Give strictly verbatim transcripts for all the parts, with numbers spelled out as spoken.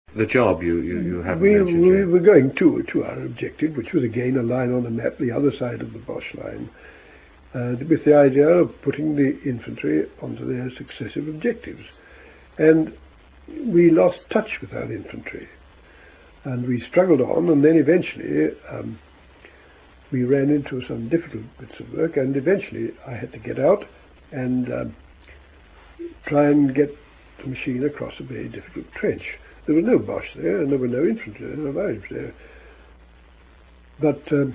the job you, you, you haven't we, mentioned we yet. were going to, to our objective, which was again a line on the map, the other side of the Boche line, uh, with the idea of putting the infantry onto their successive objectives. And we lost touch with our infantry. And we struggled on, and then eventually um, we ran into some difficult bits of work, and eventually I had to get out and um, try and get the machine across a very difficult trench. There was no Boche there, and there were no infantry, no Irish there. But um,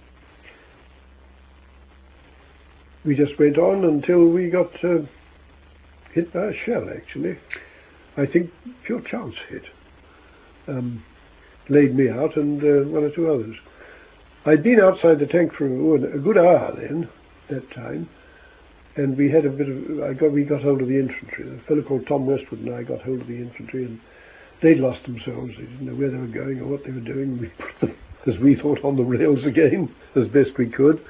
we just went on until we got uh, hit by a shell, actually. I think pure chance hit. Um, laid me out and uh, one or two others. I'd been outside the tank for a good hour then, that time, and we had a bit of, I got, we got hold of the infantry. A fellow called Tom Westwood and I got hold of the infantry, and they'd lost themselves. They didn't know where they were going or what they were doing. We put them, as we thought, on the rails again, as best we could.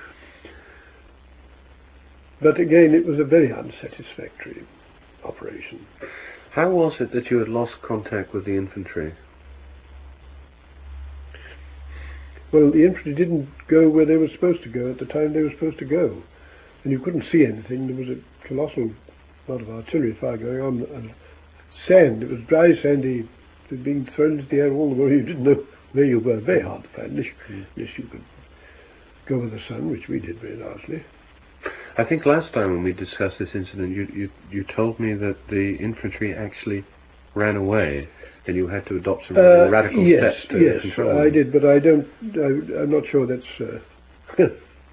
But again, it was a very unsatisfactory operation. How was it that you had lost contact with the infantry? Well, the infantry didn't go where they were supposed to go at the time they were supposed to go. And you couldn't see anything. There was a colossal lot of artillery fire going on. And sand, it was dry, sandy, being thrown into the air all the way. You didn't know where you were. Very hard to find, unless, mm. unless you could go with the sun, which we did very largely. I think last time when we discussed this incident, you, you, you told me that the infantry actually ran away, and you had to adopt some uh, radical yes, steps to yes, control them. Yes, I did, but I don't, I, I'm not sure that's uh,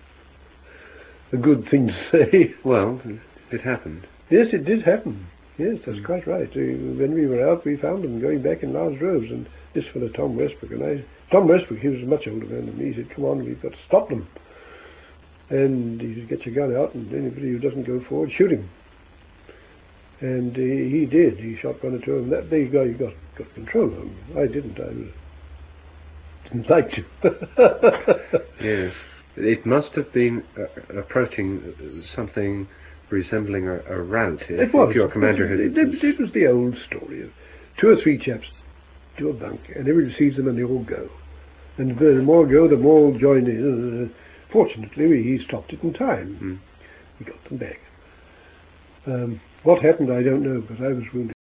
a good thing to say. Well, it happened. Yes, it did happen. Yes, that's mm. quite right. Uh, when we were out, we found them going back in large droves, and this fellow Tom Westbrook, and I, Tom Westbrook, he was a much older man than me, he said, come on, we've got to stop them. And he said, get your gun out, and anybody who doesn't go forward, shoot him. And uh, he did. He shot one or two of them. That big guy got, got control of them. I didn't. I was, didn't like to. Yes. It must have been uh, approaching something resembling a, a rout. If, it was. If your commander had... It, it, it was the old story of two or three chaps do a bunk, and everybody sees them and they all go. And the more go, the more join in. Uh, Fortunately, he stopped it in time. Mm. We got them back. Um, what happened, I don't know, but I was wounded.